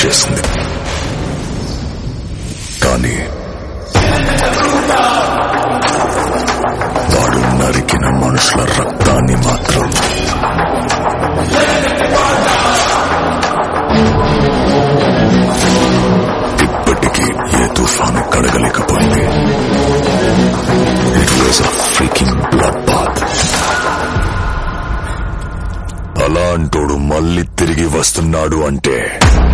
చేసింది. కానీ వాడు నరికిన మనుషుల రక్తాన్ని మాత్రం ఇప్పటికీ ఏ తుఫాను కడగలేకపోయింది. It was a freaking blood bath. అలాంటోడు మళ్ళీ తిరిగి వస్తున్నాడు అంటే